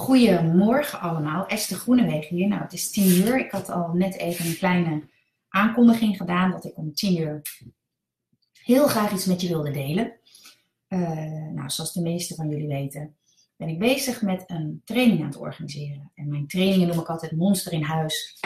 Goedemorgen allemaal, Esther Groenewegen hier. Nou, het is 10 uur. Ik had al net even een kleine aankondiging gedaan dat ik om 10 uur heel graag iets met je wilde delen. Nou, zoals de meesten van jullie weten, ben ik bezig met een training aan het organiseren. En mijn trainingen noem ik altijd Monster in huis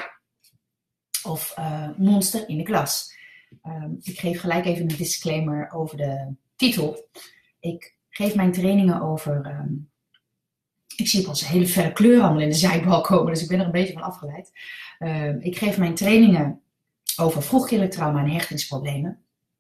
of Monster in de klas. Ik geef gelijk even een disclaimer over de titel. Ik geef mijn trainingen over... Ik zie pas hele felle kleuren allemaal in de zijbal komen, dus ik ben er een beetje van afgeleid. Ik geef mijn trainingen over vroegkindelijk trauma en hechtingsproblemen.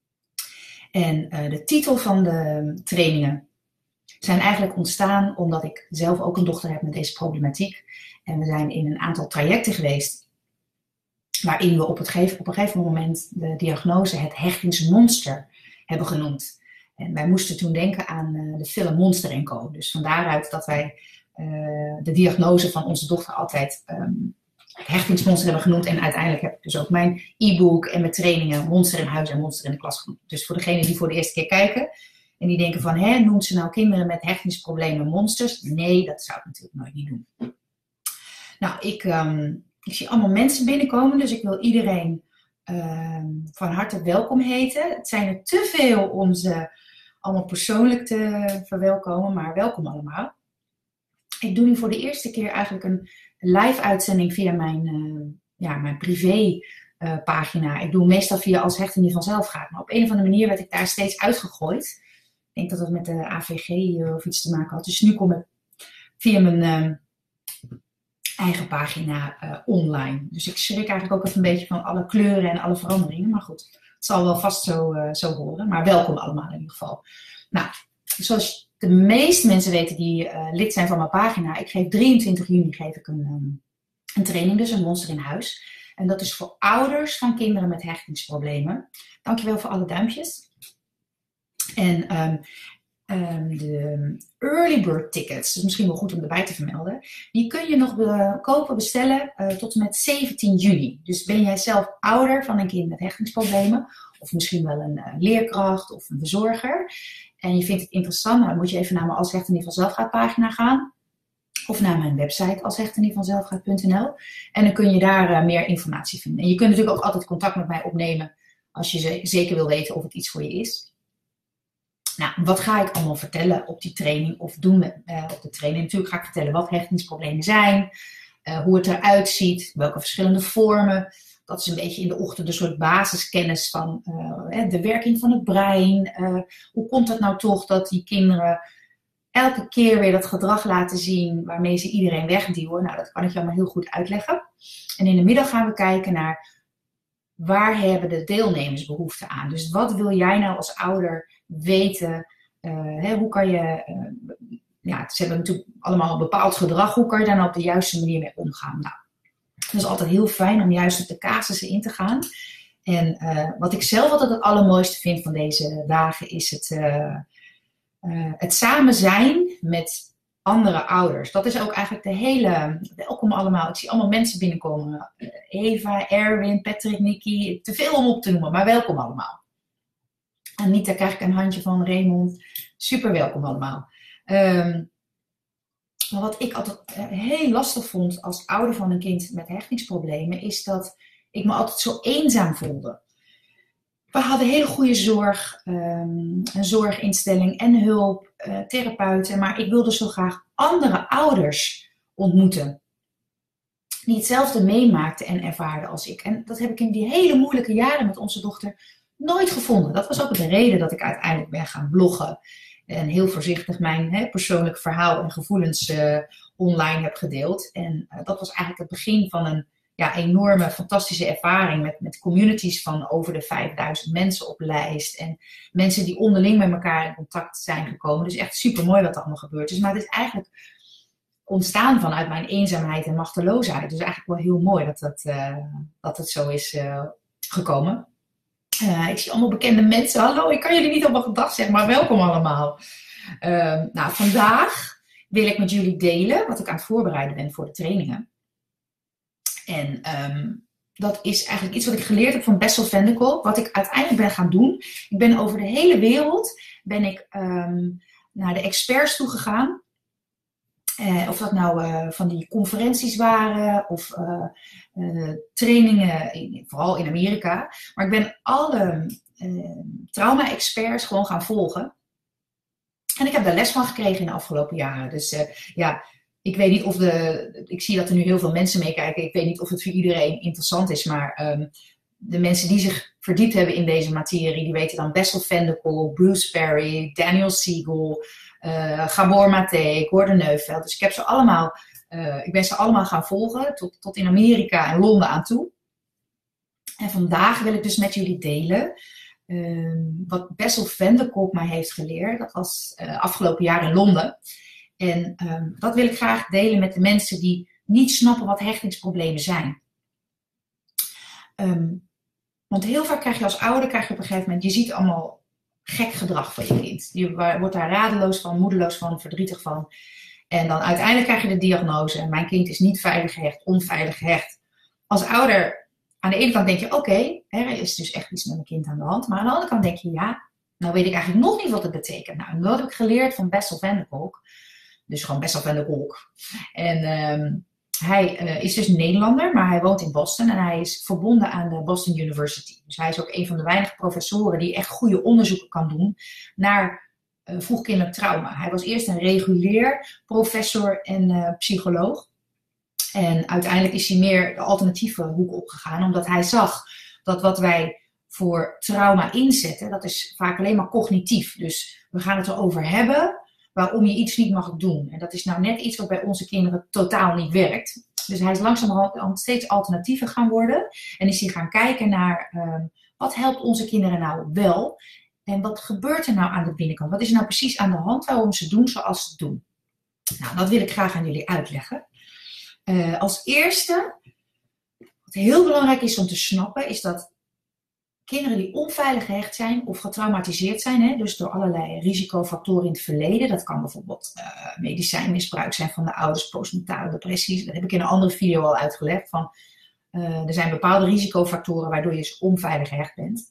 En de titel van de trainingen zijn eigenlijk ontstaan omdat ik zelf ook een dochter heb met deze problematiek. En we zijn in een aantal trajecten geweest waarin we op een gegeven moment de diagnose het hechtingsmonster hebben genoemd. En wij moesten toen denken aan de film Monster & Co. Dus van daaruit dat wij de diagnose van onze dochter altijd het hechtingsmonster hebben genoemd. En uiteindelijk heb ik dus ook mijn e-book en mijn trainingen Monster in huis en Monster in de klas genoemd. Dus voor degenen die voor de eerste keer kijken en die denken van, noemt ze nou kinderen met hechtingsproblemen monsters? Nee, dat zou ik natuurlijk nooit niet doen. Nou, ik zie allemaal mensen binnenkomen, dus ik wil iedereen van harte welkom heten. Het zijn er te veel om ze allemaal persoonlijk te verwelkomen, maar welkom allemaal. Ik doe nu voor de eerste keer eigenlijk een live uitzending via mijn privé pagina. Ik doe meestal via Als Hechten niet vanzelf gaat, maar op een of andere manier werd ik daar steeds uitgegooid. Ik denk dat het met de AVG of iets te maken had. Dus nu kom ik via mijn eigen pagina online. Dus ik schrik eigenlijk ook even een beetje van alle kleuren en alle veranderingen. Maar goed, het zal wel vast zo horen. Maar welkom allemaal in ieder geval. Nou, zoals de meeste mensen weten die lid zijn van mijn pagina. Ik geef 23 juni een training, dus een Monster in huis. En dat is voor ouders van kinderen met hechtingsproblemen. Dankjewel voor alle duimpjes. En de early bird tickets, dus misschien wel goed om erbij te vermelden, die kun je nog bestellen tot en met 17 juli. Dus ben jij zelf ouder van een kind met hechtingsproblemen, of misschien wel een leerkracht of een verzorger, en je vindt het interessant, nou, dan moet je even naar mijn Als Hechten niet vanzelf gaat pagina gaan, of naar mijn website alshechtennietvanzelfgaat.nl, en dan kun je daar meer informatie vinden. En je kunt natuurlijk ook altijd contact met mij opnemen als je zeker wil weten of het iets voor je is. Nou, wat ga ik allemaal vertellen op die training of doen op de training? Natuurlijk ga ik vertellen wat hechtingsproblemen zijn, hoe het eruit ziet, welke verschillende vormen. Dat is een beetje in de ochtend een soort basiskennis van de werking van het brein. Hoe komt het nou toch dat die kinderen elke keer weer dat gedrag laten zien waarmee ze iedereen wegduwen? Nou, dat kan ik je allemaal heel goed uitleggen. En in de middag gaan we kijken naar waar hebben de deelnemers behoefte aan. Dus wat wil jij nou als ouder weten? Hoe kan je... ze hebben natuurlijk allemaal een bepaald gedrag. Hoe kan je daar nou op de juiste manier mee omgaan? Nou, dat is altijd heel fijn om juist op de casussen in te gaan. En wat ik zelf altijd het allermooiste vind van deze dagen is het samen zijn met andere ouders. Dat is ook eigenlijk de hele... Welkom allemaal. Ik zie allemaal mensen binnenkomen. Eva, Erwin, Patrick, Nicky. Te veel om op te noemen, maar welkom allemaal. Anita krijg ik een handje van, Raymond. Super welkom allemaal. Maar wat ik altijd heel lastig vond als ouder van een kind met hechtingsproblemen, is dat ik me altijd zo eenzaam voelde. We hadden hele goede zorg, een zorginstelling en hulp, therapeuten. Maar ik wilde zo graag andere ouders ontmoeten. Die hetzelfde meemaakten en ervaarden als ik. En dat heb ik in die hele moeilijke jaren met onze dochter nooit gevonden. Dat was ook de reden dat ik uiteindelijk ben gaan bloggen. En heel voorzichtig mijn persoonlijk verhaal en gevoelens online heb gedeeld. En dat was eigenlijk het begin van een enorme, fantastische ervaring met communities van over de 5000 mensen op lijst. En mensen die onderling met elkaar in contact zijn gekomen. Dus echt super mooi wat er allemaal gebeurd is. Maar het is eigenlijk ontstaan vanuit mijn eenzaamheid en machteloosheid. Dus eigenlijk wel heel mooi dat het zo is gekomen. Ik zie allemaal bekende mensen. Hallo, ik kan jullie niet allemaal gedag zeggen, maar welkom allemaal. Vandaag wil ik met jullie delen wat ik aan het voorbereiden ben voor de trainingen. En dat is eigenlijk iets wat ik geleerd heb van Bessel van der Kolk. Wat ik uiteindelijk ben gaan doen. Ik ben over de hele wereld naar de experts toe gegaan. Of dat nou van die conferenties waren of trainingen, vooral in Amerika. Maar ik ben alle trauma-experts gewoon gaan volgen. En ik heb daar les van gekregen in de afgelopen jaren. Dus ik weet niet of ik zie dat er nu heel veel mensen meekijken. Ik weet niet of het voor iedereen interessant is, maar de mensen die zich verdiept hebben in deze materie, die weten dan Bessel van der Kolk, Bruce Perry, Daniel Siegel, Gabor Maté, Gordon Neufeld. Dus ik ben ze allemaal gaan volgen, tot in Amerika en Londen aan toe. En vandaag wil ik dus met jullie delen wat Bessel van der Kolk mij heeft geleerd. Dat was afgelopen jaar in Londen. En dat wil ik graag delen met de mensen die niet snappen wat hechtingsproblemen zijn. Want heel vaak krijg je als ouder op een gegeven moment, je ziet allemaal gek gedrag van je kind. Je wordt daar radeloos van, moedeloos van, verdrietig van. En dan uiteindelijk krijg je de diagnose. Mijn kind is niet veilig gehecht, onveilig gehecht. Als ouder, aan de ene kant denk je, oké, er is dus echt iets met mijn kind aan de hand. Maar aan de andere kant denk je, ja, nou weet ik eigenlijk nog niet wat het betekent. Nou, en dat heb ik geleerd van Bessel van der Kolk. Dus gewoon Bessel van der Kolk. En hij is dus Nederlander, maar hij woont in Boston en hij is verbonden aan de Boston University. Dus hij is ook een van de weinige professoren die echt goede onderzoeken kan doen naar vroegkinderlijk trauma. Hij was eerst een regulier professor en psycholoog. En uiteindelijk is hij meer de alternatieve hoek opgegaan, omdat hij zag dat wat wij voor trauma inzetten, dat is vaak alleen maar cognitief. Dus we gaan het erover hebben waarom je iets niet mag doen. En dat is nou net iets wat bij onze kinderen totaal niet werkt. Dus hij is langzamerhand steeds alternatiever gaan worden. En is hij gaan kijken naar wat helpt onze kinderen nou wel. En wat gebeurt er nou aan de binnenkant? Wat is er nou precies aan de hand waarom ze doen zoals ze het doen? Nou, dat wil ik graag aan jullie uitleggen. Als eerste, wat heel belangrijk is om te snappen, is dat kinderen die onveilig gehecht zijn of getraumatiseerd zijn, hè, dus door allerlei risicofactoren in het verleden, dat kan bijvoorbeeld medicijnmisbruik zijn van de ouders, postnatale depressies, dat heb ik in een andere video al uitgelegd, er zijn bepaalde risicofactoren waardoor je dus onveilig gehecht bent.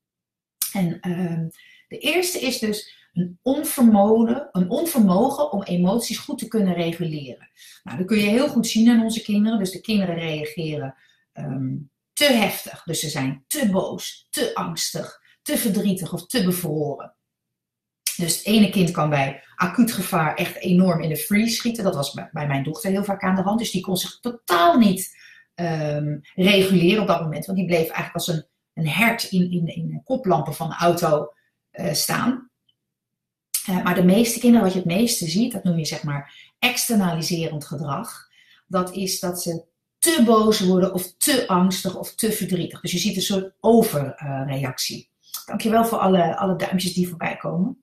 En de eerste is dus een onvermogen om emoties goed te kunnen reguleren. Nou, dat kun je heel goed zien aan onze kinderen, dus de kinderen reageren te heftig. Dus ze zijn te boos, te angstig, te verdrietig of te bevroren. Dus het ene kind kan bij acuut gevaar echt enorm in de freeze schieten. Dat was bij mijn dochter heel vaak aan de hand. Dus die kon zich totaal niet reguleren op dat moment. Want die bleef eigenlijk als een hert in de koplampen van de auto staan. Maar de meeste kinderen, wat je het meeste ziet, dat noem je zeg maar externaliserend gedrag. Dat is dat ze te boos worden of te angstig of te verdrietig. Dus je ziet een soort overreactie. Dankjewel voor alle duimpjes die voorbij komen.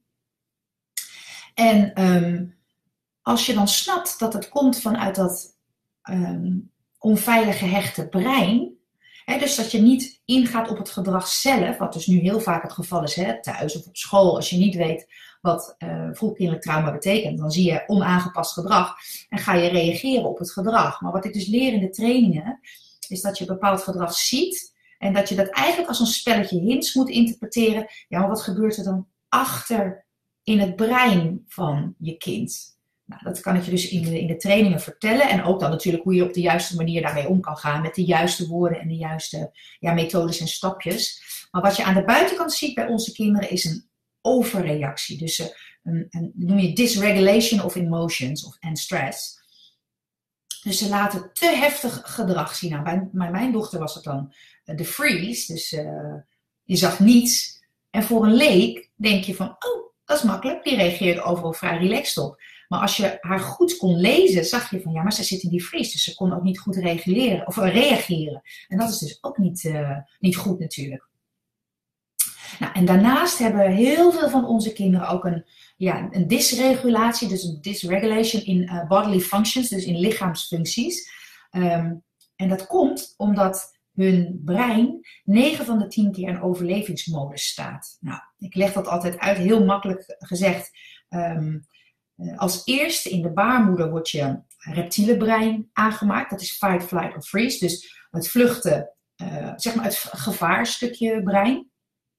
En als je dan snapt dat het komt vanuit dat onveilig gehechte brein, hè, dus dat je niet ingaat op het gedrag zelf, wat dus nu heel vaak het geval is, hè, thuis of op school, als je niet weet wat vroegkinderlijk trauma betekent, dan zie je onaangepast gedrag en ga je reageren op het gedrag. Maar wat ik dus leer in de trainingen, is dat je bepaald gedrag ziet en dat je dat eigenlijk als een spelletje hints moet interpreteren. Ja, maar wat gebeurt er dan achter in het brein van je kind? Nou, dat kan ik je dus in de trainingen vertellen. En ook dan natuurlijk hoe je op de juiste manier daarmee om kan gaan. Met de juiste woorden en de juiste methodes en stapjes. Maar wat je aan de buitenkant ziet bij onze kinderen is een overreactie. Dus noem je dysregulation of emotions en stress. Dus ze laten te heftig gedrag zien. Nou, bij mijn dochter was het dan de freeze. Dus je zag niets. En voor een leek denk je van, oh, dat is makkelijk. Die reageert overal vrij relaxed op. Maar als je haar goed kon lezen, zag je van, ja, maar ze zit in die freeze. Dus ze kon ook niet goed reguleren of reageren. En dat is dus ook niet goed natuurlijk. Nou, en daarnaast hebben heel veel van onze kinderen ook een dysregulatie, dus een dysregulation in bodily functions, dus in lichaamsfuncties. En dat komt omdat hun brein 9 van de 10 keer in overlevingsmodus staat. Nou, ik leg dat altijd uit, heel makkelijk gezegd. Als eerste in de baarmoeder wordt je reptiele brein aangemaakt. Dat is fight, flight of freeze. Dus het vluchten, zeg maar het gevaarstukje brein.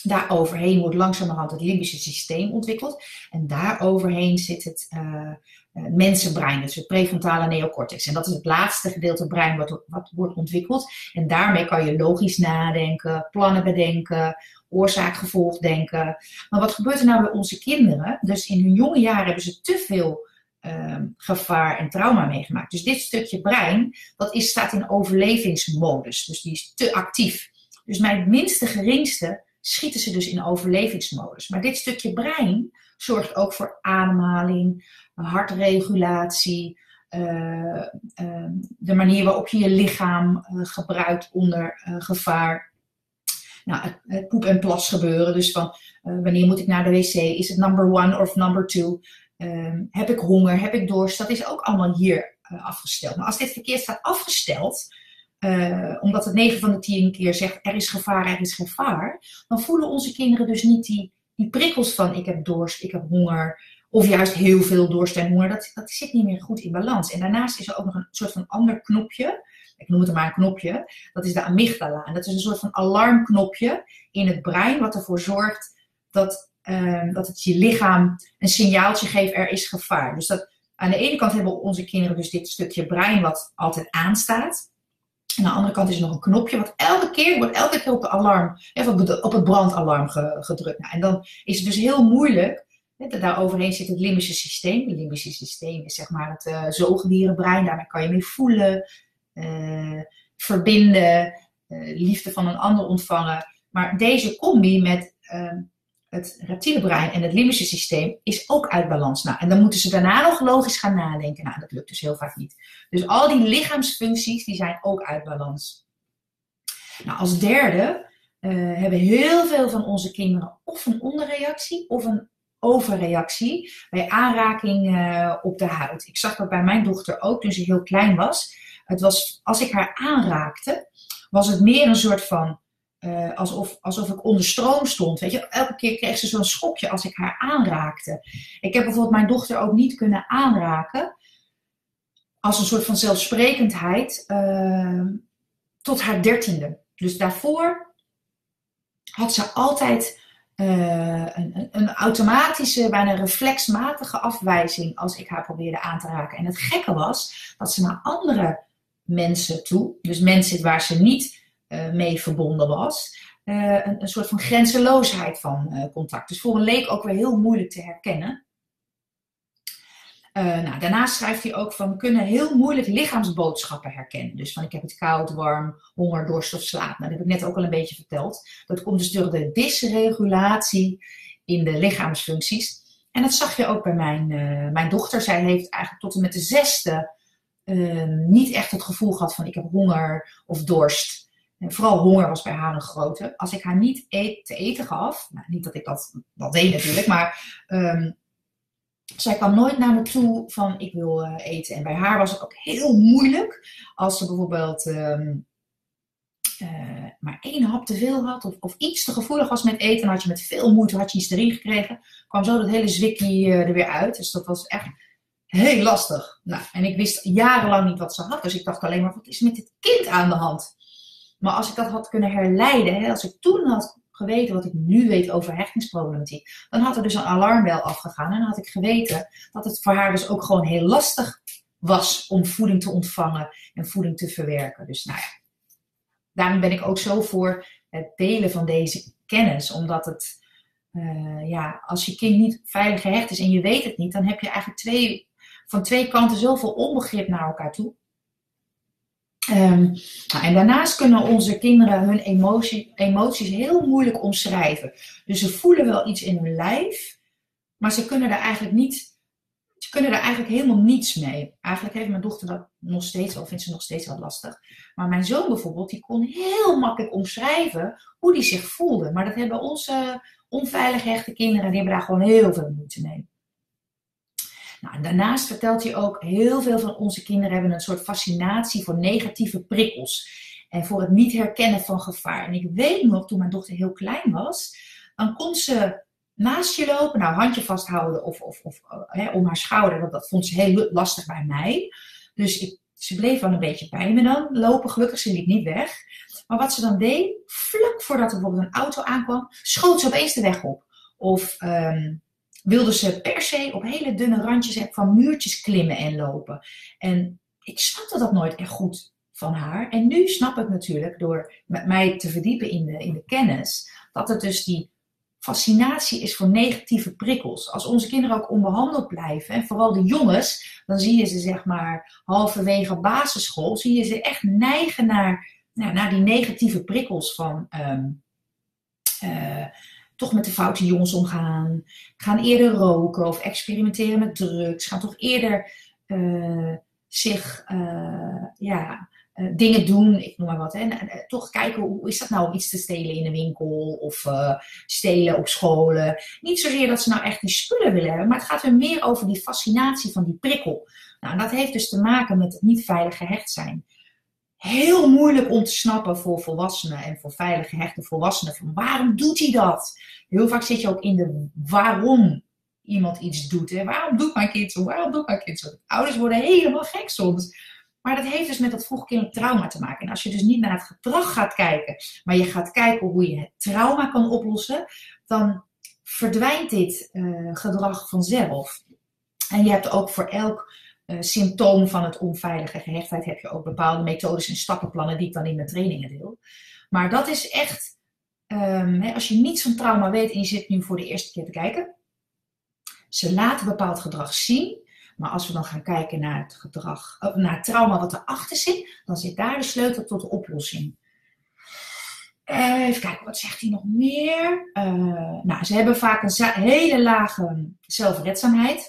Daar overheen wordt langzamerhand het limbische systeem ontwikkeld. En daar overheen zit het mensenbrein, dus het prefrontale neocortex. En dat is het laatste gedeelte brein wat wordt ontwikkeld. En daarmee kan je logisch nadenken, plannen bedenken, oorzaak-gevolg denken. Maar wat gebeurt er nou bij onze kinderen? Dus in hun jonge jaren hebben ze te veel gevaar en trauma meegemaakt. Dus dit stukje brein, staat in overlevingsmodus. Dus die is te actief. Dus bij het minste geringste schieten ze dus in overlevingsmodus. Maar dit stukje brein zorgt ook voor ademhaling, hartregulatie, de manier waarop je je lichaam gebruikt onder gevaar. Nou, het poep- en plas gebeuren. Dus van wanneer moet ik naar de wc? Is het number 1 of number 2? Heb ik honger? Heb ik dorst? Dat is ook allemaal hier afgesteld. Maar als dit verkeerd staat afgesteld, omdat het 9 van de 10 keer zegt er is gevaar, dan voelen onze kinderen dus niet die prikkels van ik heb dorst, ik heb honger, of juist heel veel dorst en honger. Dat zit niet meer goed in balans. En daarnaast is er ook nog een soort van ander knopje, ik noem het maar een knopje, dat is de amygdala. En dat is een soort van alarmknopje in het brein wat ervoor zorgt dat het je lichaam een signaaltje geeft er is gevaar. Dus dat, aan de ene kant hebben onze kinderen dus dit stukje brein wat altijd aanstaat. En aan de andere kant is er nog een knopje, wat elke keer op de alarm, op het brandalarm gedrukt. Nou, en dan is het dus heel moeilijk. Daar overheen zit het limbische systeem. Het limbische systeem is zeg maar het zoogdierenbrein. Daarmee kan je mee voelen, verbinden, liefde van een ander ontvangen. Maar deze combi met het reptiele brein en het limbische systeem is ook uit balans. Nou, en dan moeten ze daarna nog logisch gaan nadenken. Nou, dat lukt dus heel vaak niet. Dus al die lichaamsfuncties die zijn ook uit balans. Nou, als derde hebben heel veel van onze kinderen of een onderreactie of een overreactie bij aanraking op de huid. Ik zag dat bij mijn dochter ook toen ze heel klein was. Het was, als ik haar aanraakte, was het meer een soort van alsof ik onder stroom stond. Weet je? Elke keer kreeg ze zo'n schokje als ik haar aanraakte. Ik heb bijvoorbeeld mijn dochter ook niet kunnen aanraken als een soort van zelfsprekendheid tot haar 13e. Dus daarvoor had ze altijd een automatische, bijna reflexmatige afwijzing als ik haar probeerde aan te raken. En het gekke was dat ze naar andere mensen toe, dus mensen waar ze niet mee verbonden was, een soort van grenzeloosheid van contact. Dus voor een leek ook weer heel moeilijk te herkennen. Nou, daarnaast schrijft hij ook van, we kunnen heel moeilijk lichaamsboodschappen herkennen. Dus van ik heb het koud, warm, honger, dorst of slaap. Nou, dat heb ik net ook al een beetje verteld. Dat komt dus door de dysregulatie in de lichaamsfuncties. En dat zag je ook bij mijn dochter. Zij heeft eigenlijk tot en met de 6e niet echt het gevoel gehad van ik heb honger of dorst. En vooral honger was bij haar een grote. Als ik haar niet te eten gaf, nou, niet dat ik dat deed natuurlijk, maar zij kwam nooit naar me toe van ik wil eten. En bij haar was het ook heel moeilijk als ze bijvoorbeeld maar 1 hap te veel had of iets te gevoelig was met eten. Dan had je met veel moeite iets erin gekregen. Kwam zo dat hele zwikkie er weer uit. Dus dat was echt heel lastig. Nou, en ik wist jarenlang niet wat ze had. Dus ik dacht alleen maar, wat is met dit kind aan de hand? Maar als ik dat had kunnen herleiden, als ik toen had geweten wat ik nu weet over hechtingsproblematiek, dan had er dus een alarmbel afgegaan. En dan had ik geweten dat het voor haar dus ook gewoon heel lastig was om voeding te ontvangen en voeding te verwerken. Dus nou ja, daarom ben ik ook zo voor het delen van deze kennis. Omdat het, als je kind niet veilig gehecht is en je weet het niet, dan heb je eigenlijk van twee kanten zoveel onbegrip naar elkaar toe. En daarnaast kunnen onze kinderen hun emoties heel moeilijk omschrijven. Dus ze voelen wel iets in hun lijf, maar ze kunnen daar eigenlijk helemaal niets mee. Eigenlijk heeft mijn dochter dat nog steeds wel, vindt ze nog steeds wel lastig. Maar mijn zoon bijvoorbeeld, die kon heel makkelijk omschrijven hoe die zich voelde. Maar dat hebben onze onveilig gehechte kinderen, die hebben daar gewoon heel veel moeite mee. Nou, daarnaast vertelt hij ook, heel veel van onze kinderen hebben een soort fascinatie voor negatieve prikkels. En voor het niet herkennen van gevaar. En ik weet nog, toen mijn dochter heel klein was, dan kon ze naast je lopen, nou handje vasthouden of om haar schouder. Dat vond ze heel lastig bij mij. Dus Ze bleef wel een beetje bij me dan lopen. Gelukkig, ze liep niet weg. Maar wat ze dan deed, vlak voordat er bijvoorbeeld een auto aankwam, schoot ze opeens de weg op. Of wilde ze per se op hele dunne randjes van muurtjes klimmen en lopen. En ik snapte dat nooit echt goed van haar. En nu snap ik natuurlijk, door met mij te verdiepen in de kennis, dat het dus die fascinatie is voor negatieve prikkels. Als onze kinderen ook onbehandeld blijven, en vooral de jongens, dan zie je ze zeg maar halverwege basisschool, zie je ze echt neigen naar die negatieve prikkels van toch met de foute jongens omgaan, gaan eerder roken of experimenteren met drugs, gaan toch eerder dingen doen, ik noem maar wat. Hè. Toch kijken, hoe is dat nou om iets te stelen in de winkel of stelen op scholen. Niet zozeer dat ze nou echt die spullen willen hebben, maar het gaat er meer over die fascinatie van die prikkel. Nou, en dat heeft dus te maken met het niet veilig gehecht zijn. Heel moeilijk om te snappen voor volwassenen en voor veilig gehechte volwassenen. Van waarom doet hij dat? Heel vaak zit je ook in de waarom iemand iets doet. Hè? Waarom doet mijn kind zo? Waarom doet mijn kind zo? Ouders worden helemaal gek soms. Maar dat heeft dus met dat vroegkindelijk trauma te maken. En als je dus niet naar het gedrag gaat kijken, maar je gaat kijken hoe je het trauma kan oplossen, dan verdwijnt dit gedrag vanzelf. En je hebt ook voor elk symptoom van het onveilige gehechtheid heb je ook bepaalde methodes en stappenplannen die ik dan in mijn trainingen deel. Maar dat is echt, als je niets van trauma weet en je zit nu voor de eerste keer te kijken, ze laten bepaald gedrag zien. Maar als we dan gaan kijken naar het gedrag, naar het trauma wat erachter zit, dan zit daar de sleutel tot de oplossing. Even kijken, wat zegt hij nog meer? Ze hebben vaak een hele lage zelfredzaamheid.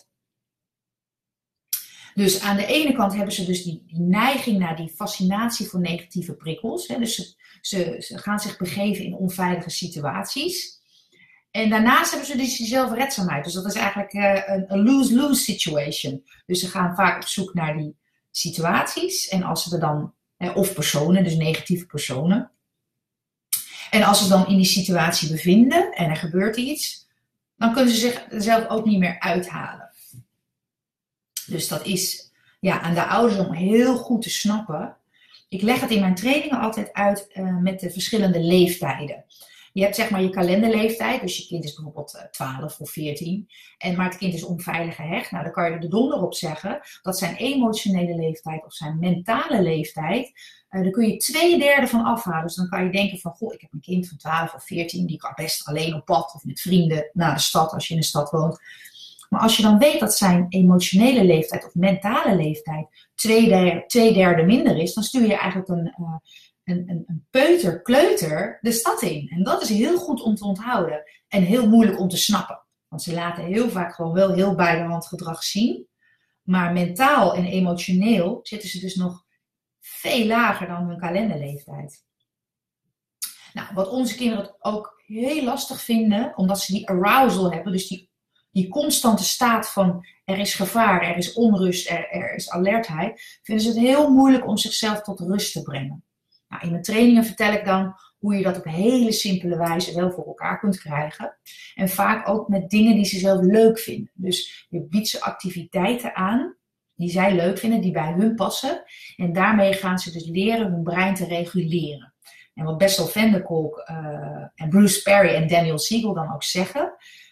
Dus aan de ene kant hebben ze dus die neiging naar die fascinatie voor negatieve prikkels. Hè? Dus ze gaan zich begeven in onveilige situaties. En daarnaast hebben ze dus die zelfredzaamheid. Dus dat is eigenlijk een lose-lose situation. Dus ze gaan vaak op zoek naar die situaties. En als ze er dan, of personen, dus negatieve personen. En als ze dan in die situatie bevinden en er gebeurt iets, dan kunnen ze zichzelf ook niet meer uithalen. Dus dat is aan de ouders om heel goed te snappen. Ik leg het in mijn trainingen altijd uit met de verschillende leeftijden. Je hebt zeg maar je kalenderleeftijd, dus je kind is bijvoorbeeld 12 of 14, maar het kind is onveilig gehecht. Nou, dan kan je er de donder op zeggen dat zijn emotionele leeftijd of zijn mentale leeftijd, daar kun je 2/3 van afhalen. Dus dan kan je denken van, goh, ik heb een kind van 12 of 14, die kan best alleen op pad of met vrienden naar de stad als je in een stad woont. Maar als je dan weet dat zijn emotionele leeftijd of mentale leeftijd 2/3 minder is, dan stuur je eigenlijk een kleuter de stad in. En dat is heel goed om te onthouden. En heel moeilijk om te snappen. Want ze laten heel vaak gewoon wel heel bij de hand gedrag zien. Maar mentaal en emotioneel zitten ze dus nog veel lager dan hun kalenderleeftijd. Nou, wat onze kinderen ook heel lastig vinden, omdat ze die arousal hebben, dus die constante staat van er is gevaar, er is onrust, er is alertheid, vinden ze het heel moeilijk om zichzelf tot rust te brengen. Nou, in mijn trainingen vertel ik dan hoe je dat op hele simpele wijze wel voor elkaar kunt krijgen. En vaak ook met dingen die ze zelf leuk vinden. Dus je biedt ze activiteiten aan die zij leuk vinden, die bij hun passen. En daarmee gaan ze dus leren hun brein te reguleren. En wat Bessel van der Kolk en Bruce Perry en Daniel Siegel dan ook zeggen,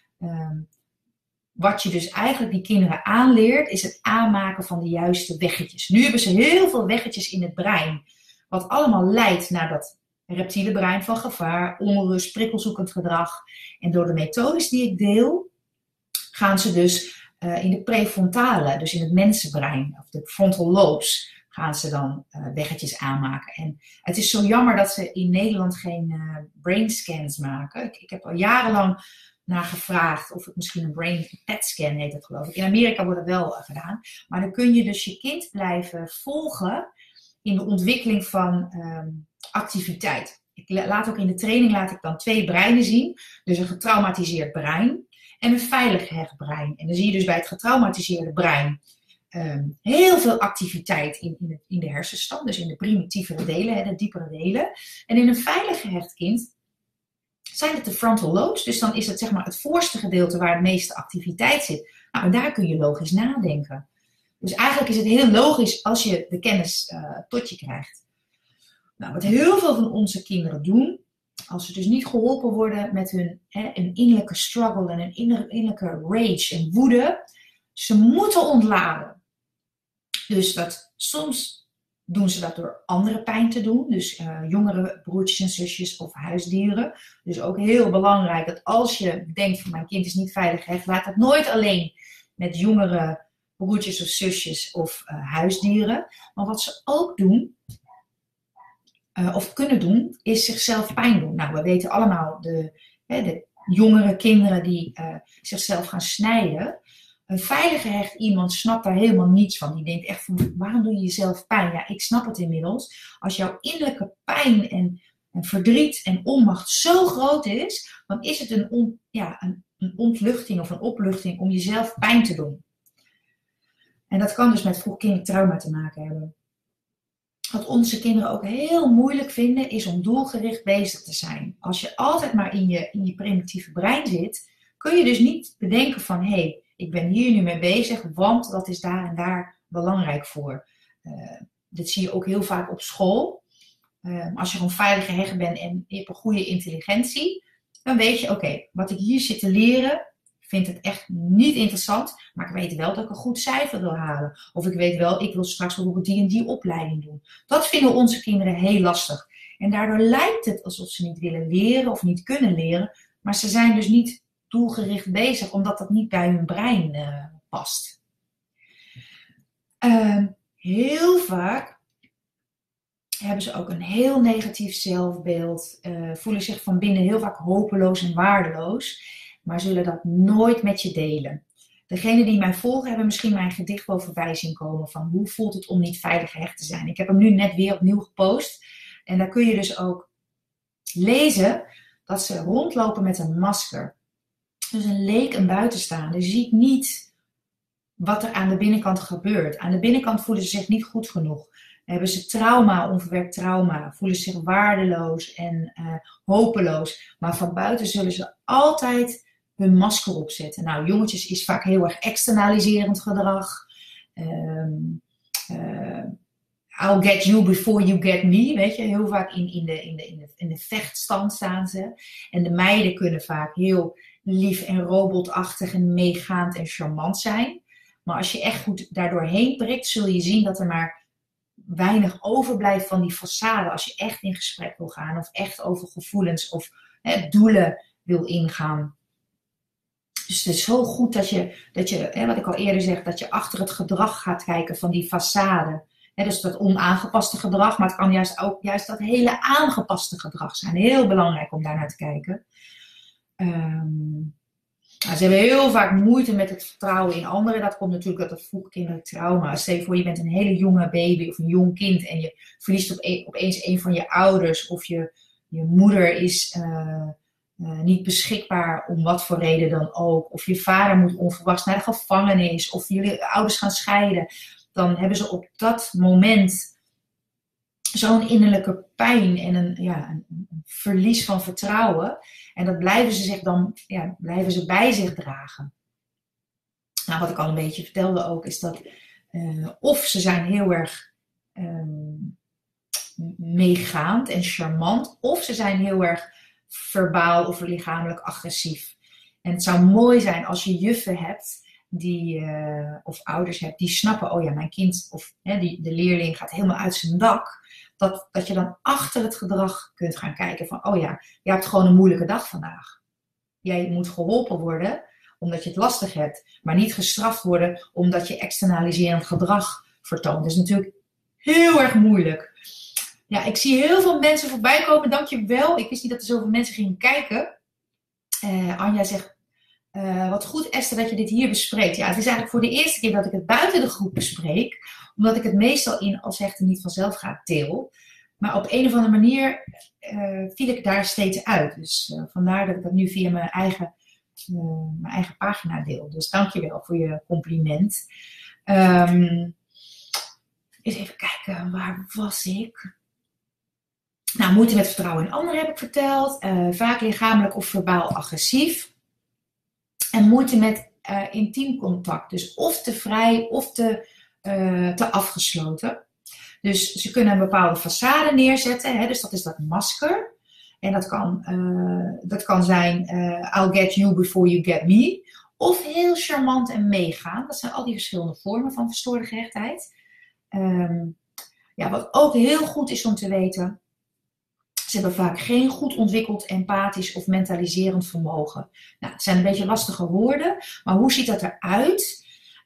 wat je dus eigenlijk die kinderen aanleert, is het aanmaken van de juiste weggetjes. Nu hebben ze heel veel weggetjes in het brein, wat allemaal leidt naar dat reptiele brein van gevaar, onrust, prikkelzoekend gedrag. En door de methodes die ik deel, gaan ze dus in de prefrontale, dus in het mensenbrein, of de frontal lobes, gaan ze dan weggetjes aanmaken. En het is zo jammer dat ze in Nederland geen brain scans maken. Ik heb al jarenlang naar gevraagd of het misschien een brain PET scan heet, het geloof ik. In Amerika wordt het wel gedaan. Maar dan kun je dus je kind blijven volgen in de ontwikkeling van activiteit. Laat ook in de training dan 2 breinen zien. Dus een getraumatiseerd brein en een veilig gehecht brein. En dan zie je dus bij het getraumatiseerde brein heel veel activiteit in de hersenstam. Dus in de primitievere delen, de diepere delen. En in een veilig gehecht kind zijn het de frontal lobes. Dus dan is het zeg maar het voorste gedeelte waar het meeste activiteit zit. Nou, en daar kun je logisch nadenken. Dus eigenlijk is het heel logisch als je de kennis tot je krijgt. Nou, wat heel veel van onze kinderen doen, als ze dus niet geholpen worden met een innerlijke struggle en een innerlijke rage en woede, ze moeten ontladen. Dus soms doen ze dat door andere pijn te doen. Dus jongere broertjes en zusjes of huisdieren. Dus ook heel belangrijk dat als je denkt van mijn kind is niet veilig gehecht, laat het nooit alleen met jongere broertjes of zusjes of huisdieren. Maar wat ze ook doen, of kunnen doen, is zichzelf pijn doen. Nou, we weten allemaal de jongere kinderen die zichzelf gaan snijden. Een veilig gehecht iemand snapt daar helemaal niets van. Die denkt echt van, waarom doe je jezelf pijn? Ja, ik snap het inmiddels. Als jouw innerlijke pijn en verdriet en onmacht zo groot is, dan is het een ontluchting of een opluchting om jezelf pijn te doen. En dat kan dus met vroegkindelijk trauma te maken hebben. Wat onze kinderen ook heel moeilijk vinden, is om doelgericht bezig te zijn. Als je altijd maar in je primitieve brein zit, kun je dus niet bedenken van, hé, ik ben hier nu mee bezig, want dat is daar en daar belangrijk voor. Dit zie je ook heel vaak op school. Als je gewoon veilig gehecht bent en je hebt een goede intelligentie, dan weet je, oké, wat ik hier zit te leren, vind het echt niet interessant, maar ik weet wel dat ik een goed cijfer wil halen. Of ik weet wel, ik wil straks bijvoorbeeld die en die opleiding doen. Dat vinden onze kinderen heel lastig. En daardoor lijkt het alsof ze niet willen leren of niet kunnen leren, maar ze zijn dus niet doelgericht bezig, omdat dat niet bij hun brein past. Heel vaak hebben ze ook een heel negatief zelfbeeld, voelen zich van binnen heel vaak hopeloos en waardeloos, maar zullen dat nooit met je delen. Degenen die mij volgen hebben misschien mijn gedicht wel voorbij zien komen van hoe voelt het om niet veilig gehecht te zijn. Ik heb hem nu net weer opnieuw gepost en daar kun je dus ook lezen dat ze rondlopen met een masker. Dus een leek, een buitenstaander, ziet niet wat er aan de binnenkant gebeurt. Aan de binnenkant voelen ze zich niet goed genoeg. Hebben ze trauma, onverwerkt trauma, voelen ze zich waardeloos en hopeloos. Maar van buiten zullen ze altijd hun masker opzetten. Nou, jongetjes is vaak heel erg externaliserend gedrag. I'll get you before you get me. Weet je, heel vaak in de vechtstand staan ze. En de meiden kunnen vaak heel lief en robotachtig en meegaand en charmant zijn. Maar als je echt goed daardoorheen prikt, zul je zien dat er maar weinig overblijft van die façade. Als je echt in gesprek wil gaan of echt over gevoelens of doelen wil ingaan. Dus het is zo goed dat je wat ik al eerder zeg, dat je achter het gedrag gaat kijken van die façade. Dus dat onaangepaste gedrag, maar het kan juist dat hele aangepaste gedrag zijn. Heel belangrijk om daar naar te kijken. Ze hebben heel vaak moeite met het vertrouwen in anderen. Dat komt natuurlijk uit het vroegkindelijk trauma. Stel je voor, je bent een hele jonge baby of een jong kind en je verliest opeens een van je ouders of je moeder is niet beschikbaar om wat voor reden dan ook. Of je vader moet onverwachts naar de gevangenis of jullie ouders gaan scheiden. Dan hebben ze op dat moment zo'n innerlijke pijn en een verlies van vertrouwen. En dat blijven ze bij zich dragen. Nou, wat ik al een beetje vertelde ook, is dat of ze zijn heel erg meegaand en charmant, of ze zijn heel erg verbaal of lichamelijk agressief. En het zou mooi zijn als je juffen hebt of ouders hebt die snappen, oh ja, mijn kind of de leerling gaat helemaal uit zijn dak. Dat je dan achter het gedrag kunt gaan kijken van, oh ja, je hebt gewoon een moeilijke dag vandaag. Jij moet geholpen worden omdat je het lastig hebt, maar niet gestraft worden omdat je externaliserend gedrag vertoont. Dat is natuurlijk heel erg moeilijk. Ja, ik zie heel veel mensen voorbij komen, dankjewel. Ik wist niet dat er zoveel mensen gingen kijken. Anja zegt, wat goed Esther dat je dit hier bespreekt. Ja, het is eigenlijk voor de eerste keer dat ik het buiten de groep bespreek. Omdat ik het meestal in als hechten niet vanzelf ga deel. Maar op een of andere manier viel ik daar steeds uit. Dus vandaar dat ik dat nu via mijn eigen pagina deel. Dus dankjewel voor je compliment. Eens even kijken, waar was ik? Nou, moeite met vertrouwen in anderen heb ik verteld. Vaak lichamelijk of verbaal agressief. En moeite met intiem contact. Dus of te vrij of te te afgesloten. Dus ze kunnen een bepaalde façade neerzetten. Hè, dus dat is dat masker. En dat kan zijn I'll get you before you get me. Of heel charmant en meegaan. Dat zijn al die verschillende vormen van verstoorde gehechtheid. Wat ook heel goed is om te weten. Ze hebben vaak geen goed ontwikkeld empathisch of mentaliserend vermogen. Nou, het zijn een beetje lastige woorden. Maar hoe ziet dat eruit?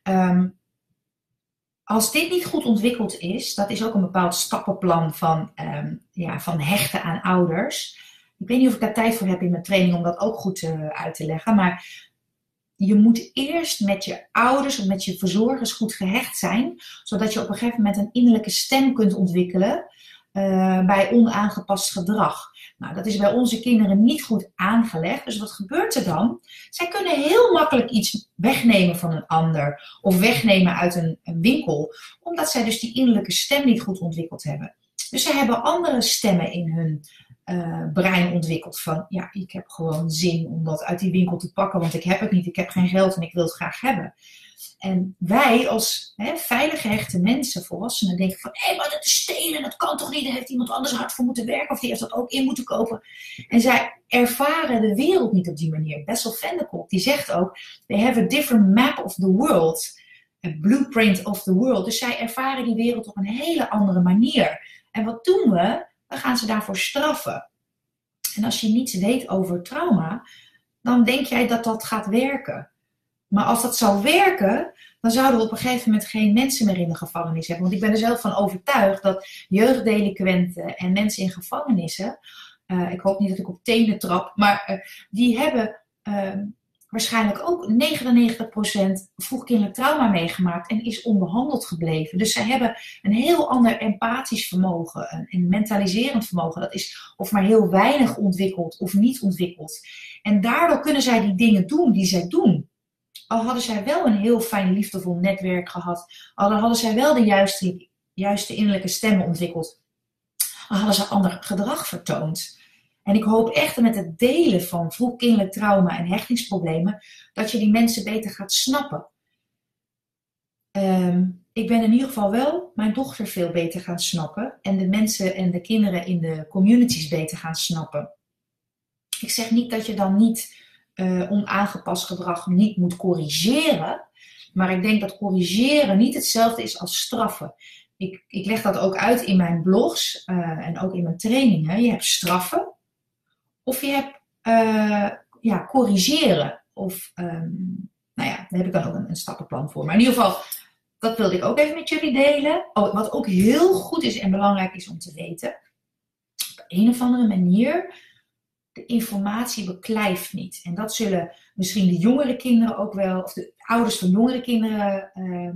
Als dit niet goed ontwikkeld is, dat is ook een bepaald stappenplan van hechten aan ouders. Ik weet niet of ik daar tijd voor heb in mijn training om dat ook goed uit te leggen. Maar je moet eerst met je ouders of met je verzorgers goed gehecht zijn. Zodat je op een gegeven moment een innerlijke stem kunt ontwikkelen bij onaangepast gedrag. Nou, dat is bij onze kinderen niet goed aangelegd. Dus wat gebeurt er dan? Zij kunnen heel makkelijk iets wegnemen van een ander. Of wegnemen uit een winkel. Omdat zij dus die innerlijke stem niet goed ontwikkeld hebben. Dus zij hebben andere stemmen in hun brein ontwikkeld. Van ja, ik heb gewoon zin om dat uit die winkel te pakken. Want ik heb het niet, ik heb geen geld en ik wil het graag hebben. En wij als veilig gehechte mensen, volwassenen, denken van maar dat is stelen, dat kan toch niet, daar heeft iemand anders hard voor moeten werken of die heeft dat ook in moeten kopen. En zij ervaren de wereld niet op die manier. Bessel van der Kolk, die zegt ook, they have a different map of the world, a blueprint of the world. Dus zij ervaren die wereld op een hele andere manier. En wat doen we? Dan gaan ze daarvoor straffen. En als je niets weet over trauma, dan denk jij dat dat gaat werken. Maar als dat zou werken, dan zouden we op een gegeven moment geen mensen meer in de gevangenis hebben. Want ik ben er zelf van overtuigd dat jeugddelinquenten en mensen in gevangenissen, ik hoop niet dat ik op tenen trap, maar die hebben waarschijnlijk ook 99% vroegkindelijk trauma meegemaakt en is onbehandeld gebleven. Dus zij hebben een heel ander empathisch vermogen, een mentaliserend vermogen. Dat is of maar heel weinig ontwikkeld of niet ontwikkeld. En daardoor kunnen zij die dingen doen die zij doen. Al hadden zij wel een heel fijn, liefdevol netwerk gehad. Al hadden zij wel de juiste innerlijke stemmen ontwikkeld. Al hadden ze ander gedrag vertoond. En ik hoop echt met het delen van vroegkindelijk trauma en hechtingsproblemen, dat je die mensen beter gaat snappen. Ik ben in ieder geval wel mijn dochter veel beter gaan snappen. En de mensen en de kinderen in de communities beter gaan snappen. Ik zeg niet dat je dan niet onaangepast gedrag niet moet corrigeren. Maar ik denk dat corrigeren niet hetzelfde is als straffen. Ik leg dat ook uit in mijn blogs en ook in mijn trainingen. Je hebt straffen of je hebt corrigeren. Of daar heb ik dan ook een stappenplan voor. Maar in ieder geval, dat wilde ik ook even met jullie delen. Wat ook heel goed is en belangrijk is om te weten. Op een of andere manier, de informatie beklijft niet. En dat zullen misschien de jongere kinderen ook wel, of de ouders van jongere kinderen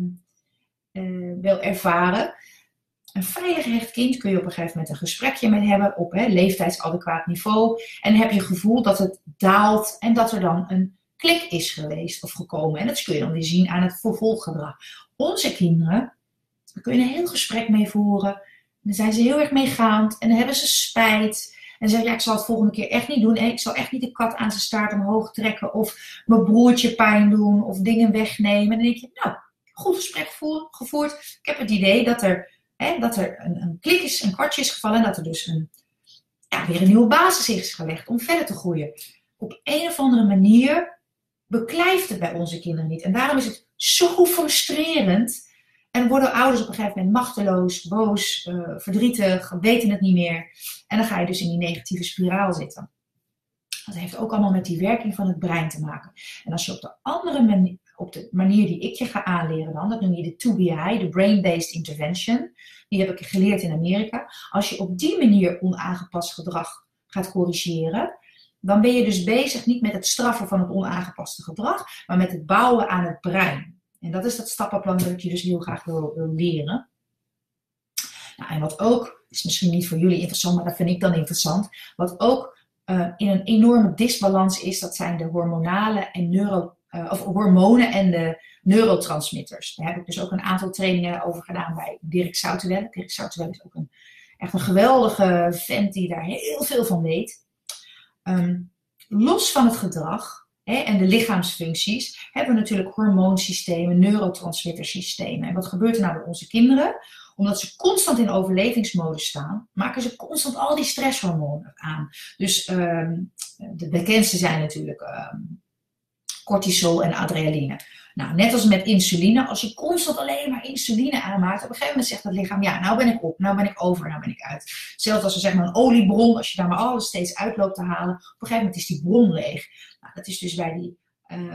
wel ervaren. Een veilig gehecht kind kun je op een gegeven moment een gesprekje mee hebben op leeftijdsadequaat niveau. En dan heb je het gevoel dat het daalt en dat er dan een klik is geweest of gekomen. En dat kun je dan weer zien aan het vervolggedrag. Onze kinderen, daar kun je een heel gesprek mee voeren. En dan zijn ze heel erg meegaand en dan hebben ze spijt. En zeggen, ik zal het volgende keer echt niet doen. Ik zal echt niet de kat aan zijn staart omhoog trekken. Of mijn broertje pijn doen. Of dingen wegnemen. En dan denk je, nou, goed gesprek gevoerd. Ik heb het idee dat er een klik is, een kwartje is gevallen. En dat er dus weer een nieuwe basis is gelegd om verder te groeien. Op een of andere manier beklijft het bij onze kinderen niet. En daarom is het zo frustrerend. En worden ouders op een gegeven moment machteloos, boos, verdrietig, weten het niet meer. En dan ga je dus in die negatieve spiraal zitten. Dat heeft ook allemaal met die werking van het brein te maken. En als je op de andere manier, op de manier die ik je ga aanleren dan, dat noem je de 2BI, de Brain-Based Intervention. Die heb ik geleerd in Amerika. Als je op die manier onaangepast gedrag gaat corrigeren, dan ben je dus bezig niet met het straffen van het onaangepaste gedrag, maar met het bouwen aan het brein. En dat is dat stappenplan dat ik je dus heel graag wil leren. Nou, en wat ook, is misschien niet voor jullie interessant, maar dat vind ik dan interessant. Wat ook in een enorme disbalans is, dat zijn de hormonale en hormonen en de neurotransmitters. Daar heb ik dus ook een aantal trainingen over gedaan bij Dirk Souterwelle. Dirk Souterwelle is ook echt een geweldige vent die daar heel veel van weet. Los van het gedrag en de lichaamsfuncties, hebben we natuurlijk hormoonsystemen, neurotransmittersystemen. En wat gebeurt er nou bij onze kinderen? Omdat ze constant in overlevingsmodus staan, maken ze constant al die stresshormonen aan. Dus de bekendste zijn natuurlijk cortisol en adrenaline. Nou, net als met insuline, als je constant alleen maar insuline aanmaakt, op een gegeven moment zegt het lichaam, ja, nou ben ik op, nou ben ik over, nou ben ik uit. Zelfs als er zeg maar een oliebron, als je daar maar alles steeds uit loopt te halen, op een gegeven moment is die bron leeg. Nou, dat is dus bij die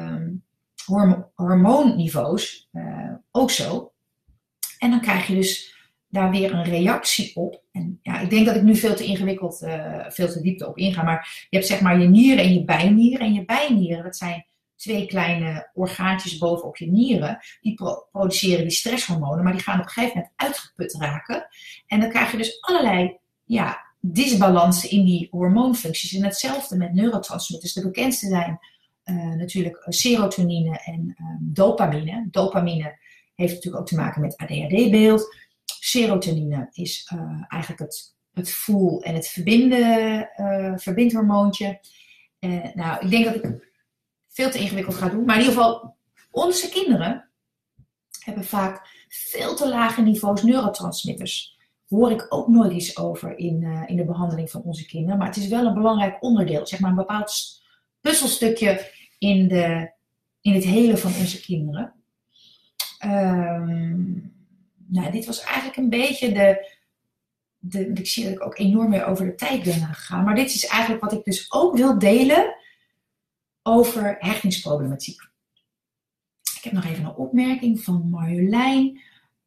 hormoonniveaus ook zo. En dan krijg je dus daar weer een reactie op. En ja, ik denk dat ik nu veel te ingewikkeld, veel te diepte op inga, maar je hebt zeg maar je nieren en je bijnieren. En je bijnieren, dat zijn 2 kleine orgaantjes bovenop je nieren, die produceren die stresshormonen, maar die gaan op een gegeven moment uitgeput raken. En dan krijg je dus allerlei disbalansen in die hormoonfuncties. En hetzelfde met neurotransmitters. De bekendste zijn natuurlijk serotonine en dopamine. Dopamine heeft natuurlijk ook te maken met ADHD-beeld. Serotonine is eigenlijk het voel- en het verbindhormoontje. Nou, ik denk dat ik veel te ingewikkeld ga doen. Maar in ieder geval, onze kinderen hebben vaak veel te lage niveaus neurotransmitters. Hoor ik ook nooit iets over in de behandeling van onze kinderen. Maar het is wel een belangrijk onderdeel. Zeg maar een bepaald puzzelstukje in het hele van onze kinderen. Nou, dit was eigenlijk een beetje ik zie dat ik ook enorm weer over de tijd ben gegaan. Maar dit is eigenlijk wat ik dus ook wil delen over hechtingsproblematiek. Ik heb nog even een opmerking van Marjolein.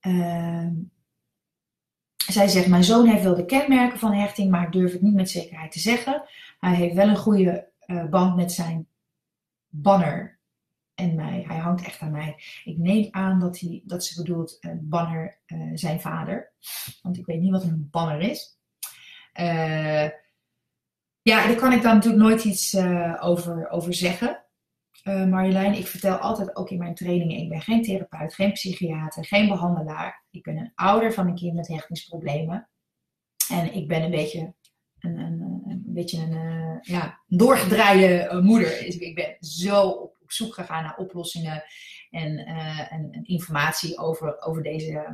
Zij zegt, mijn zoon heeft wel de kenmerken van hechting, maar ik durf het niet met zekerheid te zeggen. Hij heeft wel een goede band met zijn banner en mij. Hij hangt echt aan mij. Ik neem aan dat ze bedoelt banner zijn vader. Want ik weet niet wat een banner is. Ja, daar kan ik dan natuurlijk nooit iets over zeggen. Marjolein, ik vertel altijd ook in mijn trainingen, ik ben geen therapeut, geen psychiater, geen behandelaar. Ik ben een ouder van een kind met hechtingsproblemen. En ik ben een beetje een doorgedraaide moeder. Ik ben zo op zoek gegaan naar oplossingen en informatie over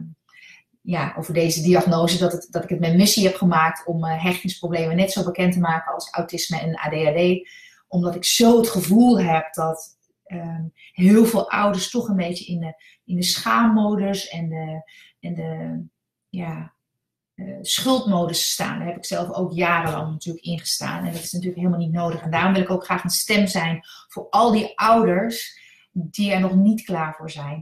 deze diagnose. Dat ik het mijn missie heb gemaakt om hechtingsproblemen net zo bekend te maken als autisme en ADHD. Omdat ik zo het gevoel heb dat heel veel ouders toch een beetje in de schaammodus en de schuldmodus staan. Daar heb ik zelf ook jarenlang natuurlijk ingestaan. En dat is natuurlijk helemaal niet nodig. En daarom wil ik ook graag een stem zijn voor al die ouders die er nog niet klaar voor zijn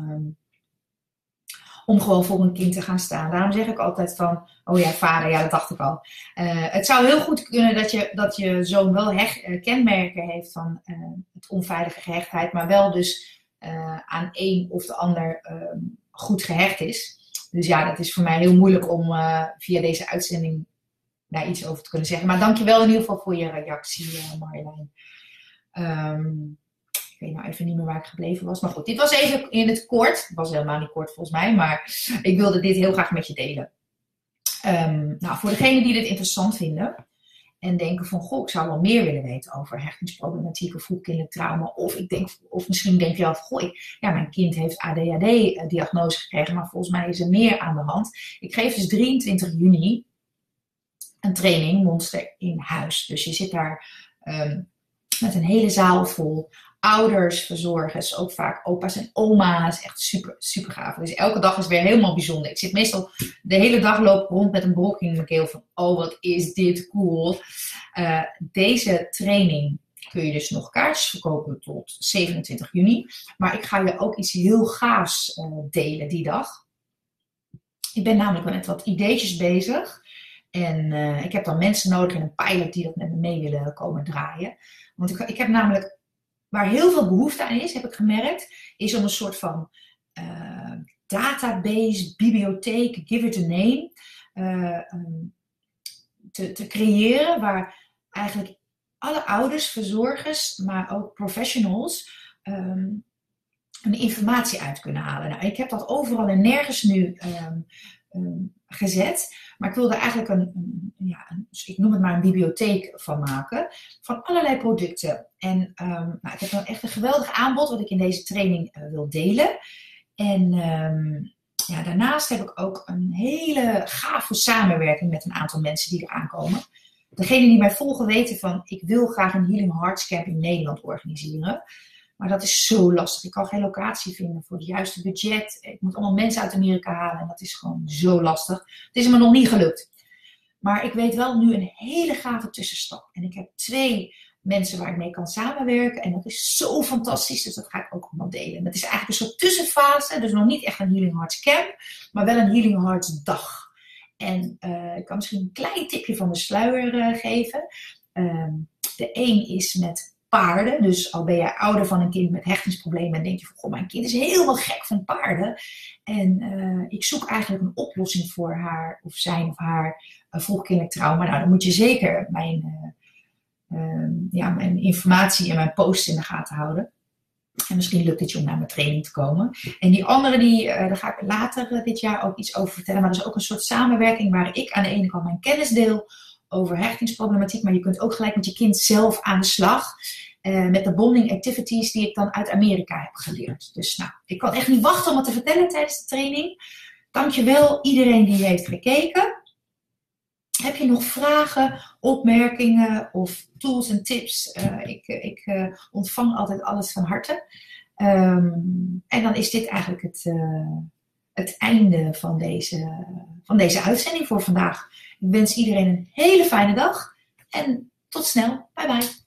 om gewoon voor een kind te gaan staan. Daarom zeg ik altijd van, oh ja, vader, ja, dat dacht ik al. Het zou heel goed kunnen dat je zoon wel kenmerken heeft van het onveilige gehechtheid, maar wel dus aan een of de ander goed gehecht is. Dus ja, dat is voor mij heel moeilijk om via deze uitzending daar iets over te kunnen zeggen. Maar dankjewel in ieder geval voor je reactie, Marjolein. Ik weet nou even niet meer waar ik gebleven was. Maar goed, dit was even in het kort. Het was helemaal niet kort volgens mij. Maar ik wilde dit heel graag met je delen. Nou, voor degenen die dit interessant vinden. En denken van, goh, ik zou wel meer willen weten over hechtingsproblematiek of vroegkindelijk trauma. Of misschien denk je wel van, goh, mijn kind heeft ADHD-diagnose gekregen. Maar volgens mij is er meer aan de hand. Ik geef dus 23 juni een training, Monster in Huis. Dus je zit daar met een hele zaal vol ouders, verzorgers, ook vaak opa's en oma's. Echt super, super gaaf. Dus elke dag is weer helemaal bijzonder. Ik zit meestal de hele dag loop rond met een brok in mijn keel van, oh wat is dit cool. Deze training kun je dus nog kaartjes verkopen tot 27 juni. Maar ik ga je ook iets heel gaafs delen die dag. Ik ben namelijk met wat ideetjes bezig. En ik heb dan mensen nodig in een pilot die dat met me mee willen komen draaien. Want ik heb namelijk, waar heel veel behoefte aan is, heb ik gemerkt, is om een soort van database, bibliotheek, give it a name, te creëren waar eigenlijk alle ouders, verzorgers, maar ook professionals hun informatie uit kunnen halen. Nou, ik heb dat overal en nergens nu gezet. Maar ik wilde eigenlijk ik noem het maar een bibliotheek van maken. Van allerlei producten. En ik heb dan echt een geweldig aanbod wat ik in deze training wil delen. En daarnaast heb ik ook een hele gave samenwerking met een aantal mensen die eraan komen. Degenen die mij volgen weten van, ik wil graag een Healing Hearts Camp in Nederland organiseren. Maar dat is zo lastig. Ik kan geen locatie vinden voor het juiste budget. Ik moet allemaal mensen uit Amerika halen en dat is gewoon zo lastig. Het is me nog niet gelukt. Maar ik weet wel nu een hele gave tussenstap. En ik heb 2 mensen waar ik mee kan samenwerken. En dat is zo fantastisch, dus dat ga ik ook allemaal delen. Dat is eigenlijk een soort tussenfase. Dus nog niet echt een Healing Hearts Camp, maar wel een Healing Hearts dag. En ik kan misschien een klein tipje van de sluier geven. De een is met paarden. Dus al ben je ouder van een kind met hechtingsproblemen en denk je van, goh, mijn kind is helemaal gek van paarden. En ik zoek eigenlijk een oplossing voor haar of zijn of haar vroegkindelijk trauma. Nou, dan moet je zeker mijn informatie en mijn posts in de gaten houden. En misschien lukt het je om naar mijn training te komen. En die andere, daar ga ik later dit jaar ook iets over vertellen. Maar dat is ook een soort samenwerking waar ik aan de ene kant mijn kennis deel over hechtingsproblematiek. Maar je kunt ook gelijk met je kind zelf aan de slag. Met de bonding activities die ik dan uit Amerika heb geleerd. Dus ik kan echt niet wachten om het te vertellen tijdens de training. Dankjewel iedereen die heeft gekeken. Heb je nog vragen, opmerkingen of tools en tips? Ik ontvang altijd alles van harte. En dan is dit eigenlijk het einde van deze uitzending voor vandaag. Ik wens iedereen een hele fijne dag en tot snel. Bye bye.